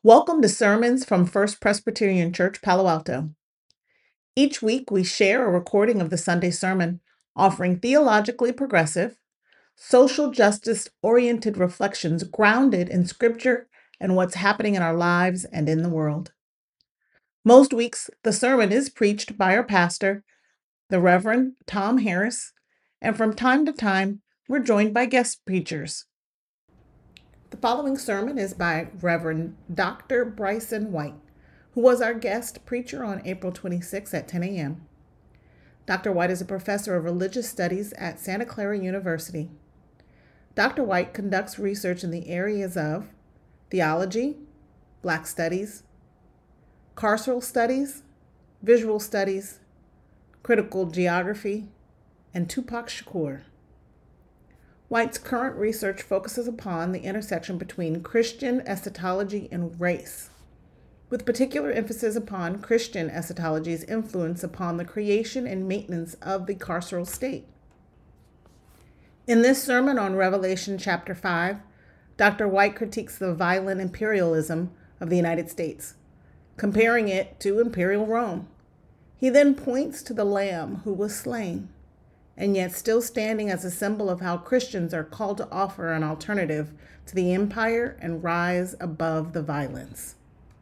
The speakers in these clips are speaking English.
Welcome to Sermons from First Presbyterian Church, Palo Alto. Each week, we share a recording of the Sunday sermon, offering theologically progressive, social justice oriented reflections grounded in Scripture and what's happening in our lives and in the world. Most weeks, the sermon is preached by our pastor, the Reverend Tom Harris, and from time to time, we're joined by guest preachers. The following sermon is by Reverend Dr. Bryson White, who was our guest preacher on April 26 at 10 a.m. Dr. White is a professor of religious studies at Santa Clara University. Dr. White conducts research in the areas of theology, Black studies, carceral studies, visual studies, critical geography, and Tupac Shakur. White's current research focuses upon the intersection between Christian eschatology and race, with particular emphasis upon Christian eschatology's influence upon the creation and maintenance of the carceral state. In this sermon on Revelation chapter 5, Dr. White critiques the violent imperialism of the United States, comparing it to Imperial Rome. He then points to the Lamb who was slain, and yet still standing as a symbol of how Christians are called to offer an alternative to the empire and rise above the violence.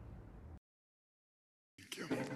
Thank you.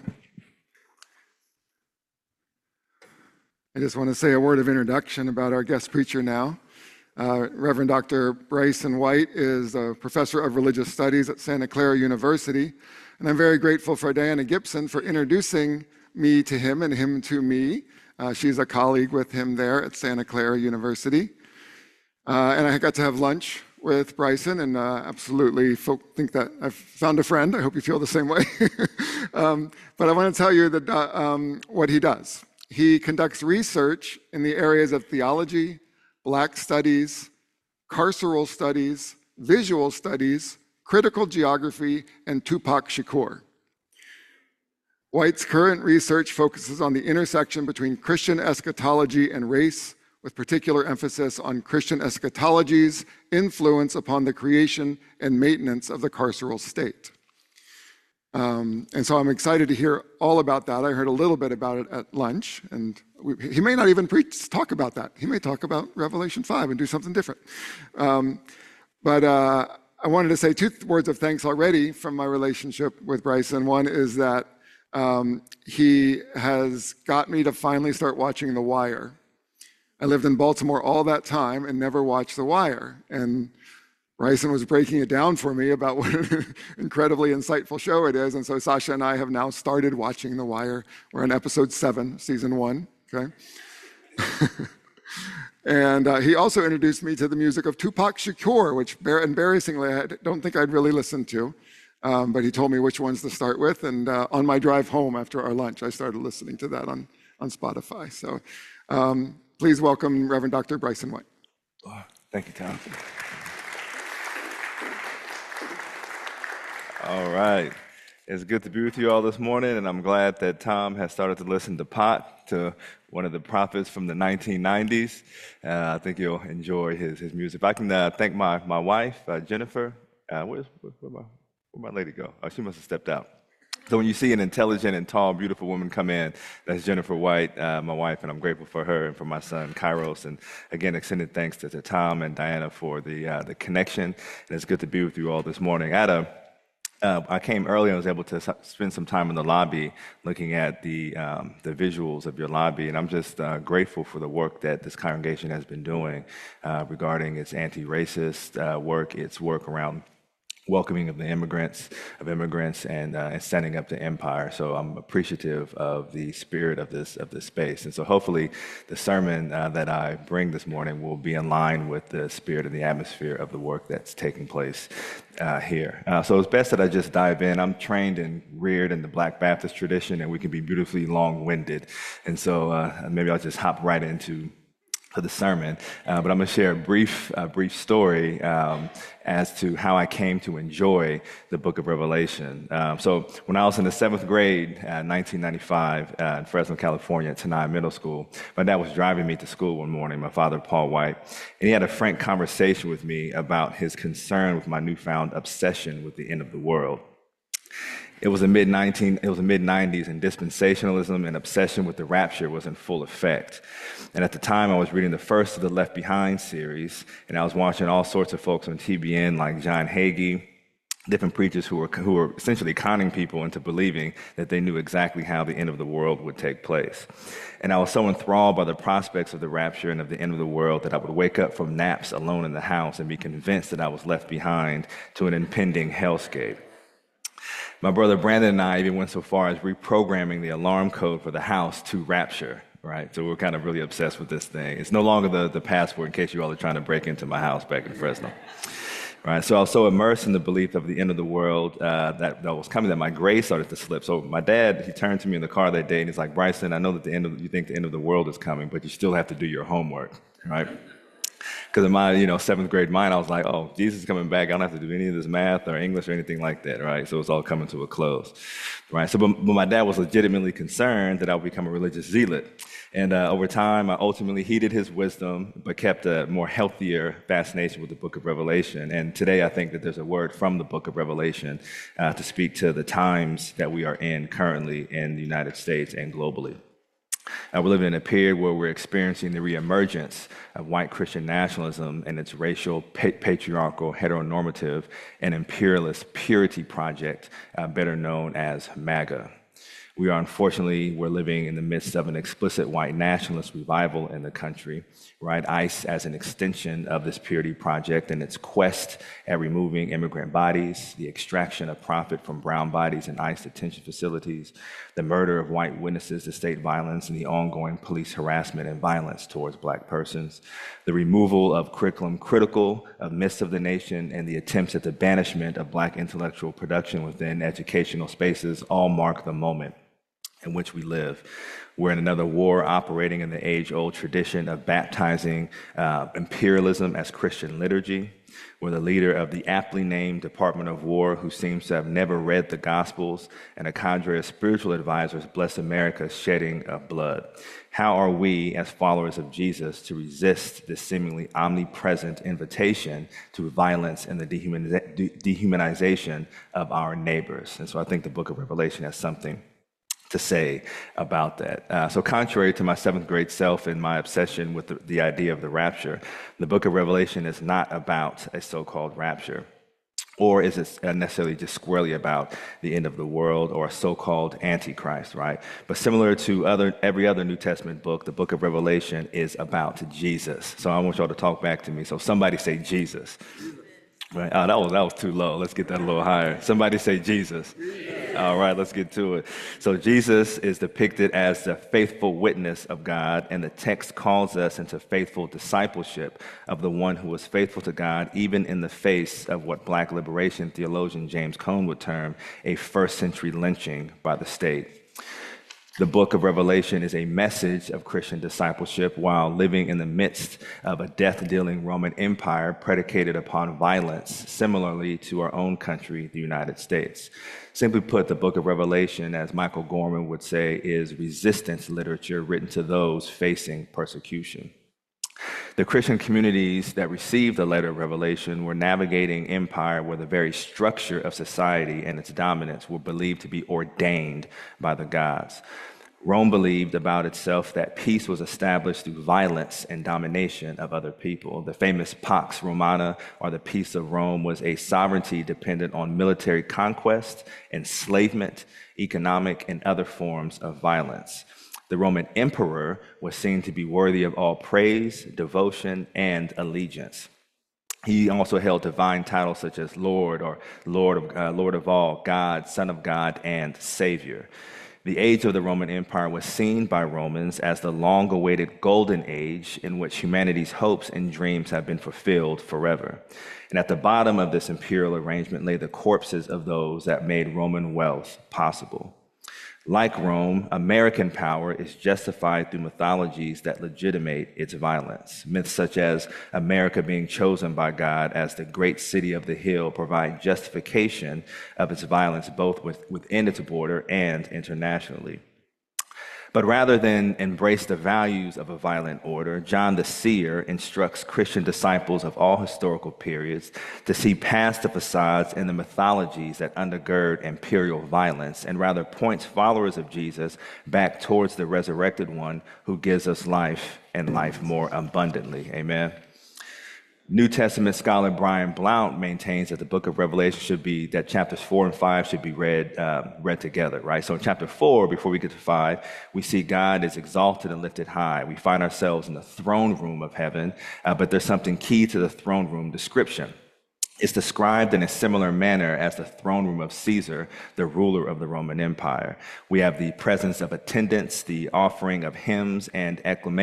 I just want to say a word of introduction about our guest preacher now. Reverend Dr. Bryson White is a professor of religious studies at Santa Clara University, and I'm very grateful for Diana Gibson for introducing me to him and him to me. She's a colleague with him there at Santa Clara University. And I got to have lunch with Bryson and absolutely think that I've found a friend. I hope you feel the same way. But I want to tell you that what he does. He conducts research in the areas of theology, Black studies, carceral studies, visual studies, critical geography, and Tupac Shakur. White's current research focuses on the intersection between Christian eschatology and race, with particular emphasis on Christian eschatology's influence upon the creation and maintenance of the carceral state. And so I'm excited to hear all about that. I heard a little bit about it at lunch, and he may not even talk about that. He may talk about Revelation 5 and do something different. But I wanted to say two words of thanks already from my relationship with Bryson. One is that he has got me to finally start watching The Wire. I lived in Baltimore all that time and never watched The Wire. And Bryson was breaking it down for me about what an incredibly insightful show it is. And so Sasha and I have now started watching The Wire. We're on episode 7, season 1, okay? And he also introduced me to the music of Tupac Shakur, which embarrassingly I don't think I'd really listened to. But he told me which ones to start with. And on my drive home after our lunch, I started listening to that on Spotify. So please welcome Reverend Dr. Bryson White. Oh, thank you, Tom. All right. It's good to be with you all this morning, and I'm glad that Tom has started to listen to Pot, to one of the prophets from the 1990s. I think you'll enjoy his music. If I can thank my wife, Jennifer. Where'd my lady go? Oh, she must have stepped out. So when you see an intelligent and tall, beautiful woman come in, that's Jennifer White, my wife, and I'm grateful for her and for my son, Kairos. And again, extended thanks to Tom and Diana for the connection. And it's good to be with you all this morning. I came early and was able to spend some time in the lobby looking at the visuals of your lobby, and I'm just grateful for the work that this congregation has been doing regarding its anti-racist work, its work around welcoming of immigrants and standing up to empire. So I'm appreciative of the spirit of this space. And so hopefully the sermon that I bring this morning will be in line with the spirit and the atmosphere of the work that's taking place here. So it's best that I just dive in. I'm trained and reared in the Black Baptist tradition, and we can be beautifully long-winded. And so maybe I'll just hop right into for the sermon, but I'm going to share a brief story as to how I came to enjoy the book of Revelation. So when I was in the seventh grade, 1995, in Fresno, California, at Tenaya Middle School, my dad was driving me to school one morning, my father, Paul White, and he had a frank conversation with me about his concern with my newfound obsession with the end of the world. It was the mid-90s, and dispensationalism and obsession with the rapture was in full effect. And at the time, I was reading the first of the Left Behind series, and I was watching all sorts of folks on TBN like John Hagee, different preachers who were essentially conning people into believing that they knew exactly how the end of the world would take place. And I was so enthralled by the prospects of the rapture and of the end of the world that I would wake up from naps alone in the house and be convinced that I was left behind to an impending hellscape. My brother Brandon and I even went so far as reprogramming the alarm code for the house to rapture, right? So we're kind of really obsessed with this thing. It's no longer the password in case you all are trying to break into my house back in Fresno, right? So I was so immersed in the belief of the end of the world that was coming that my grades started to slip. So my dad, he turned to me in the car that day and he's like, Bryson, I know that you think the end of the world is coming, but you still have to do your homework, right? Because in my, seventh grade mind, I was like, oh, Jesus is coming back. I don't have to do any of this math or English or anything like that, right? So it's all coming to a close, right? So, but my dad was legitimately concerned that I would become a religious zealot. And over time, I ultimately heeded his wisdom, but kept a more healthier fascination with the book of Revelation. And today, I think that there's a word from the book of Revelation to speak to the times that we are in currently in the United States and globally. We're living in a period where we're experiencing the reemergence of white Christian nationalism and its racial, patriarchal, heteronormative, and imperialist purity project, better known as MAGA. We're living in the midst of an explicit white nationalist revival in the country, right? ICE as an extension of this purity project and its quest at removing immigrant bodies, the extraction of profit from brown bodies in ICE detention facilities, the murder of white witnesses to state violence, and the ongoing police harassment and violence towards black persons, the removal of curriculum critical of myths of the nation, and the attempts at the banishment of black intellectual production within educational spaces all mark the moment in which we live. We're in another war operating in the age-old tradition of baptizing imperialism as Christian liturgy. We're the leader of the aptly named Department of War, who seems to have never read the Gospels, and a cadre of spiritual advisors bless America's shedding of blood. How are we, as followers of Jesus, to resist this seemingly omnipresent invitation to violence and the dehumanization of our neighbors? And so I think the book of Revelation has something to say about that. So contrary to my seventh grade self and my obsession with the idea of the rapture, the book of Revelation is not about a so-called rapture, or is it necessarily just squarely about the end of the world or a so-called antichrist, right? But similar to every other New Testament book, the book of Revelation is about Jesus. So I want y'all to talk back to me. So somebody say Jesus. Right. Oh, that was too low. Let's get that a little higher. Somebody say Jesus. All right, let's get to it. So Jesus is depicted as the faithful witness of God, and the text calls us into faithful discipleship of the one who was faithful to God, even in the face of what Black liberation theologian James Cone would term a first-century lynching by the state. The book of Revelation is a message of Christian discipleship while living in the midst of a death-dealing Roman Empire predicated upon violence, similarly to our own country, the United States. Simply put, the book of Revelation, as Michael Gorman would say, is resistance literature written to those facing persecution. The Christian communities that received the letter of Revelation were navigating empire where the very structure of society and its dominance were believed to be ordained by the gods. Rome believed about itself that peace was established through violence and domination of other people. The famous Pax Romana, or the peace of Rome, was a sovereignty dependent on military conquest, enslavement, economic, and other forms of violence. The Roman emperor was seen to be worthy of all praise, devotion, and allegiance. He also held divine titles such as Lord, or Lord of all, God, Son of God, and Savior. The age of the Roman Empire was seen by Romans as the long-awaited golden age in which humanity's hopes and dreams have been fulfilled forever. And at the bottom of this imperial arrangement lay the corpses of those that made Roman wealth possible. Like Rome, American power is justified through mythologies that legitimate its violence. Myths such as America being chosen by God as the great city of the hill provide justification of its violence both within its border and internationally. But rather than embrace the values of a violent order, John the Seer instructs Christian disciples of all historical periods to see past the facades and the mythologies that undergird imperial violence, and rather points followers of Jesus back towards the resurrected one who gives us life and life more abundantly. Amen. New Testament scholar Brian Blount maintains that the book of Revelation that chapters 4 and 5 should be read together, right? So in chapter 4, before we get to 5, we see God is exalted and lifted high. We find ourselves in the throne room of heaven, but there's something key to the throne room description. It's described in a similar manner as the throne room of Caesar, the ruler of the Roman Empire. We have the presence of attendants, the offering of hymns and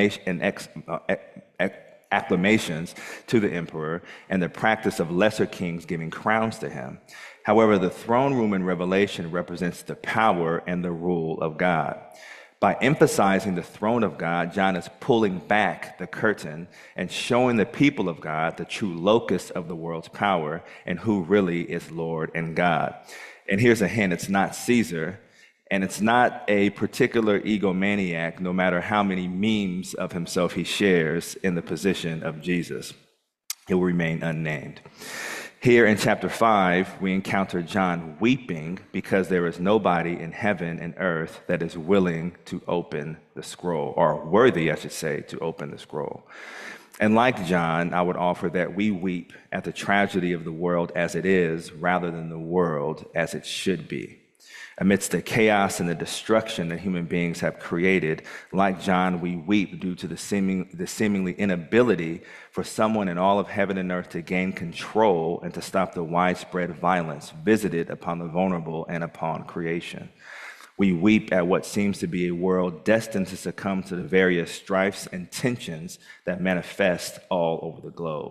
acclamations to the emperor, and the practice of lesser kings giving crowns to him. However, the throne room in Revelation represents the power and the rule of God. By emphasizing the throne of God, John is pulling back the curtain and showing the people of God the true locus of the world's power and who really is Lord and God. And here's a hint, it's not Caesar, and it's not a particular egomaniac, no matter how many memes of himself he shares in the position of Jesus. He will remain unnamed. Here in chapter 5, we encounter John weeping because there is nobody in heaven and earth that is willing to open the scroll, or worthy, I should say, to open the scroll. And like John, I would offer that we weep at the tragedy of the world as it is, rather than the world as it should be. Amidst the chaos and the destruction that human beings have created, like John, we weep due to the seemingly inability for someone in all of heaven and earth to gain control and to stop the widespread violence visited upon the vulnerable and upon creation. We weep at what seems to be a world destined to succumb to the various strifes and tensions that manifest all over the globe.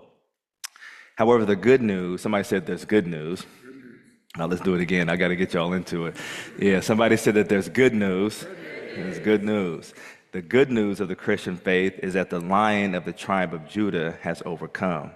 However, the good news, somebody said there's good news. Now let's do it again. I got to get y'all into it. Yeah, somebody said that there's good news. There's good news. The good news of the Christian faith is that the Lion of the tribe of Judah has overcome.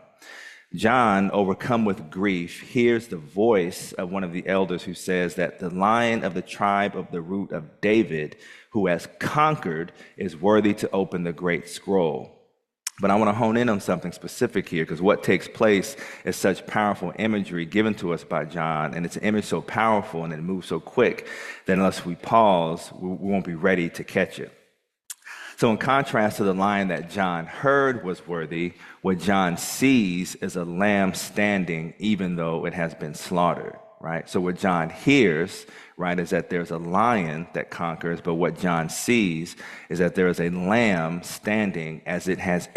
John, overcome with grief, hears the voice of one of the elders who says that the Lion of the tribe of the root of David, who has conquered, is worthy to open the great scroll. But I want to hone in on something specific here, because what takes place is such powerful imagery given to us by John, and it's an image so powerful and it moves so quick that unless we pause, we won't be ready to catch it. So in contrast to the lion that John heard was worthy, what John sees is a lamb standing even though it has been slaughtered, right? So what John hears, right, is that there's a lion that conquers, but what John sees is that there is a lamb standing as it has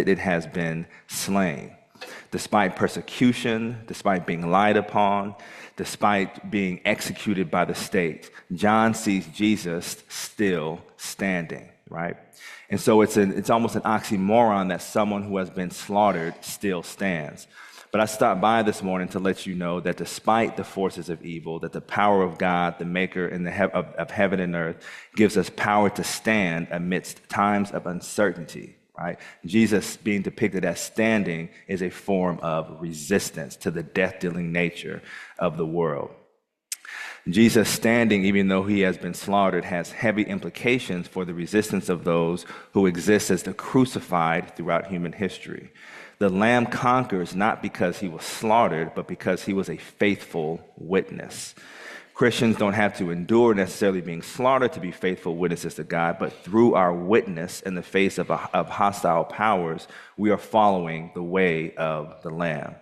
been slain. Despite persecution, despite being lied upon, despite being executed by the state, John sees Jesus still standing, right? And so it's almost an oxymoron that someone who has been slaughtered still stands. But I stopped by this morning to let you know that despite the forces of evil, that the power of God, the maker of heaven and earth, gives us power to stand amidst times of uncertainty, right? Jesus being depicted as standing is a form of resistance to the death-dealing nature of the world. Jesus standing, even though he has been slaughtered, has heavy implications for the resistance of those who exist as the crucified throughout human history. The Lamb conquers not because he was slaughtered, but because he was a faithful witness. Christians don't have to endure necessarily being slaughtered to be faithful witnesses to God, but through our witness in the face of hostile powers, we are following the way of the Lamb.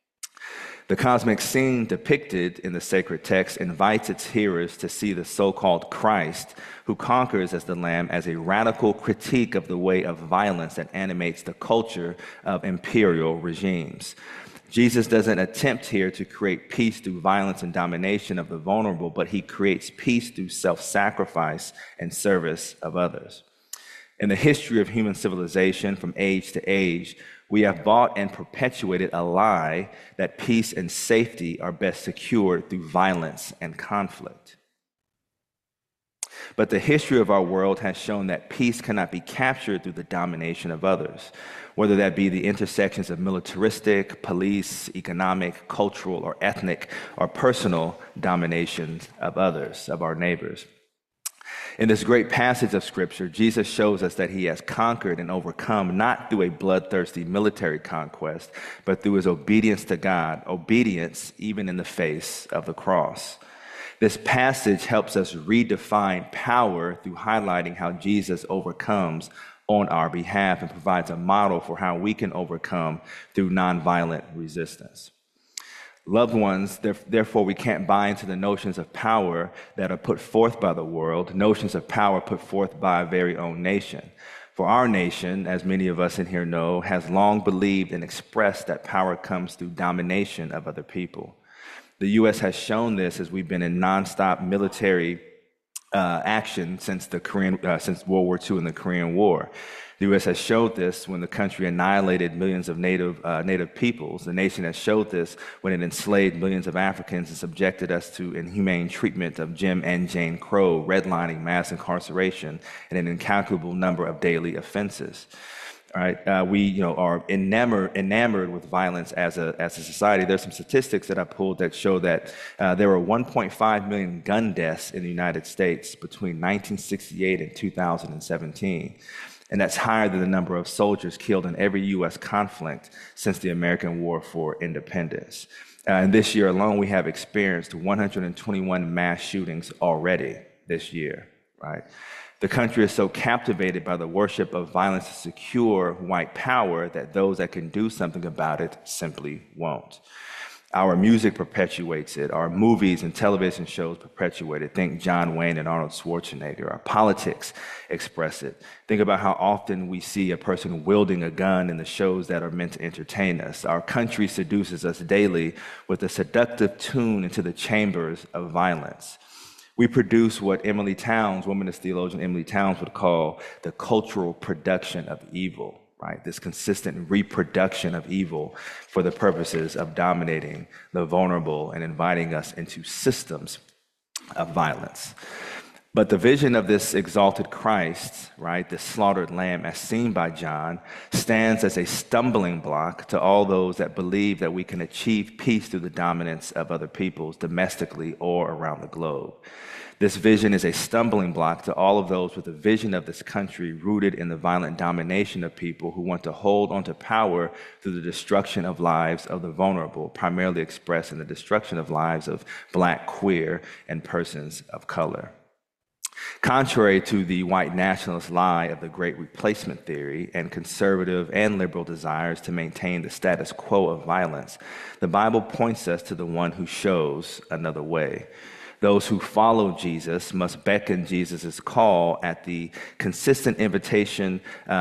The cosmic scene depicted in the sacred text invites its hearers to see the so-called Christ, who conquers as the Lamb, as a radical critique of the way of violence that animates the culture of imperial regimes. Jesus doesn't attempt here to create peace through violence and domination of the vulnerable, but he creates peace through self-sacrifice and service of others. In the history of human civilization, from age to age, we have bought and perpetuated a lie that peace and safety are best secured through violence and conflict. But the history of our world has shown that peace cannot be captured through the domination of others, whether that be the intersections of militaristic, police, economic, cultural, or ethnic, or personal dominations of others, of our neighbors. In this great passage of Scripture, Jesus shows us that he has conquered and overcome not through a bloodthirsty military conquest, but through his obedience to God, obedience even in the face of the cross. This passage helps us redefine power through highlighting how Jesus overcomes on our behalf and provides a model for how we can overcome through nonviolent resistance. Loved ones, therefore, we can't buy into the notions of power that are put forth by the world, notions of power put forth by our very own nation. For our nation, as many of us in here know, has long believed and expressed that power comes through domination of other people. The U.S. has shown this as we've been in nonstop military action since World War II and the Korean War. The U.S. has showed this when the country annihilated millions of native peoples. The nation has showed this when it enslaved millions of Africans and subjected us to inhumane treatment of Jim and Jane Crow, redlining, mass incarceration, and an incalculable number of daily offenses. All right, we are enamored with violence as a society. There's some statistics that I pulled that show that there were 1.5 million gun deaths in the United States between 1968 and 2017. And that's higher than the number of soldiers killed in every U.S. conflict since the American War for Independence. And this year alone, we have experienced 121 mass shootings already this year, right? The country is so captivated by the worship of violence to secure white power that those that can do something about it simply won't. Our music perpetuates it. Our movies and television shows perpetuate it. Think John Wayne and Arnold Schwarzenegger. Our politics express it. Think about how often we see a person wielding a gun in the shows that are meant to entertain us. Our country seduces us daily with a seductive tune into the chambers of violence. We produce what Emily Towns, womanist theologian Emily Towns, would call the cultural production of evil. Right, this consistent reproduction of evil for the purposes of dominating the vulnerable and inviting us into systems of violence. But the vision of this exalted Christ, right, this slaughtered lamb as seen by John, stands as a stumbling block to all those that believe that we can achieve peace through the dominance of other peoples domestically or around the globe. This vision is a stumbling block to all of those with a vision of this country rooted in the violent domination of people who want to hold onto power through the destruction of lives of the vulnerable, primarily expressed in the destruction of lives of Black, queer, and persons of color. Contrary to the white nationalist lie of the Great Replacement theory and conservative and liberal desires to maintain the status quo of violence, the Bible points us to the one who shows another way. Those who follow Jesus must beckon Jesus' call at the consistent invitation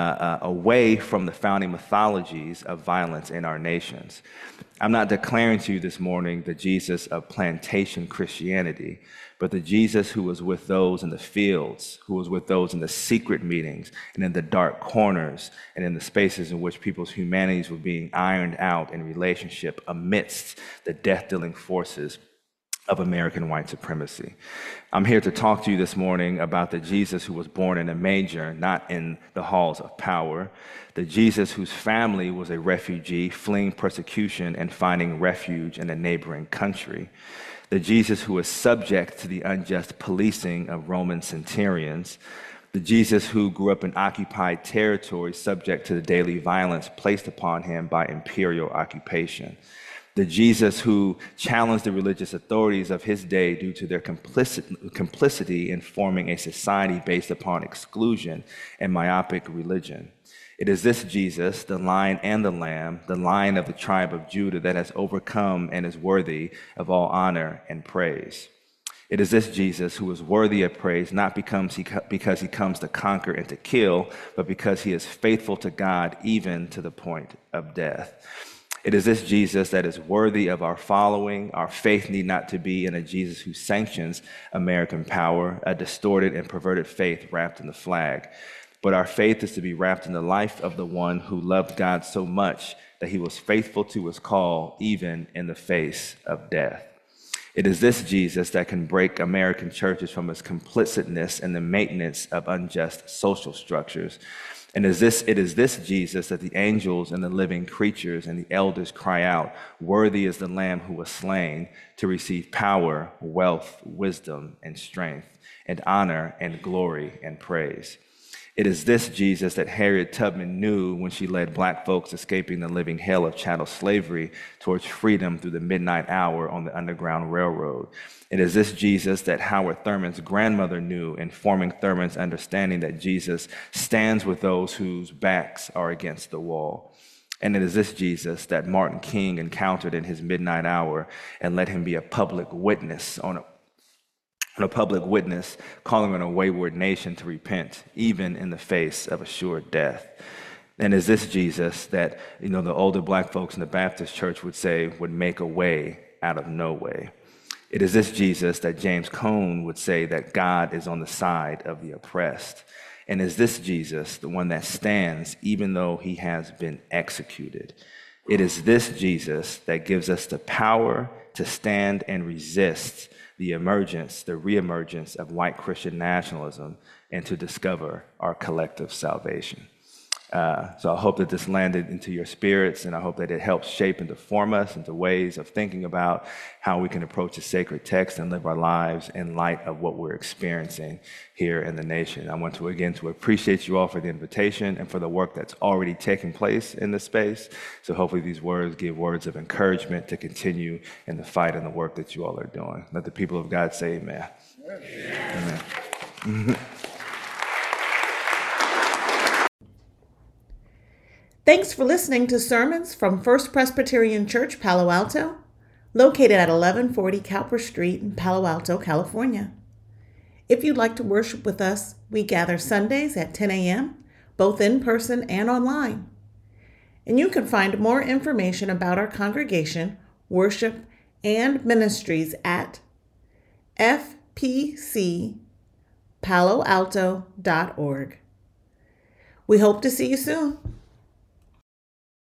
away from the founding mythologies of violence in our nations. I'm not declaring to you this morning the Jesus of plantation Christianity, but the Jesus who was with those in the fields, who was with those in the secret meetings and in the dark corners and in the spaces in which people's humanities were being ironed out in relationship amidst the death-dealing forces of American white supremacy. I'm here to talk to you this morning about the Jesus who was born in a manger, not in the halls of power, the Jesus whose family was a refugee fleeing persecution and finding refuge in a neighboring country, the Jesus who was subject to the unjust policing of Roman centurions, the Jesus who grew up in occupied territory subject to the daily violence placed upon him by imperial occupation, the Jesus who challenged the religious authorities of his day due to their complicity in forming a society based upon exclusion and myopic religion. It is this Jesus, the Lion and the Lamb, the Lion of the tribe of Judah, that has overcome and is worthy of all honor and praise. It is this Jesus who is worthy of praise, not because he comes to conquer and to kill, but because he is faithful to God even to the point of death. It is this Jesus that is worthy of our following. Our faith need not to be in a Jesus who sanctions American power, a distorted and perverted faith wrapped in the flag. But our faith is to be wrapped in the life of the one who loved God so much that he was faithful to his call, even in the face of death. It is this Jesus that can break American churches from its complicitness in the maintenance of unjust social structures. And it is this Jesus that the angels and the living creatures and the elders cry out, "Worthy is the Lamb who was slain to receive power, wealth, wisdom, and strength, and honor and glory and praise." It is this Jesus that Harriet Tubman knew when she led Black folks escaping the living hell of chattel slavery towards freedom through the midnight hour on the Underground Railroad. It is this Jesus that Howard Thurman's grandmother knew, informing Thurman's understanding that Jesus stands with those whose backs are against the wall. And it is this Jesus that Martin King encountered in his midnight hour and let him be a public witness calling on a wayward nation to repent, even in the face of assured death. And is this Jesus that, the older Black folks in the Baptist church would say would make a way out of no way. It is this Jesus that James Cone would say that God is on the side of the oppressed. And is this Jesus the one that stands even though he has been executed? It is this Jesus that gives us the power to stand and resist the reemergence of white Christian nationalism and to discover our collective salvation. So I hope that this landed into your spirits, and I hope that it helps shape and to form us into ways of thinking about how we can approach a sacred text and live our lives in light of what we're experiencing here in the nation. I want to again to appreciate you all for the invitation and for the work that's already taking place in this space. So hopefully these words give words of encouragement to continue in the fight and the work that you all are doing. Let the people of God say amen. Amen. Amen. Thanks for listening to sermons from First Presbyterian Church, Palo Alto, located at 1140 Cowper Street in Palo Alto, California. If you'd like to worship with us, we gather Sundays at 10 a.m., both in person and online. And you can find more information about our congregation, worship, and ministries at fpcpaloalto.org. We hope to see you soon.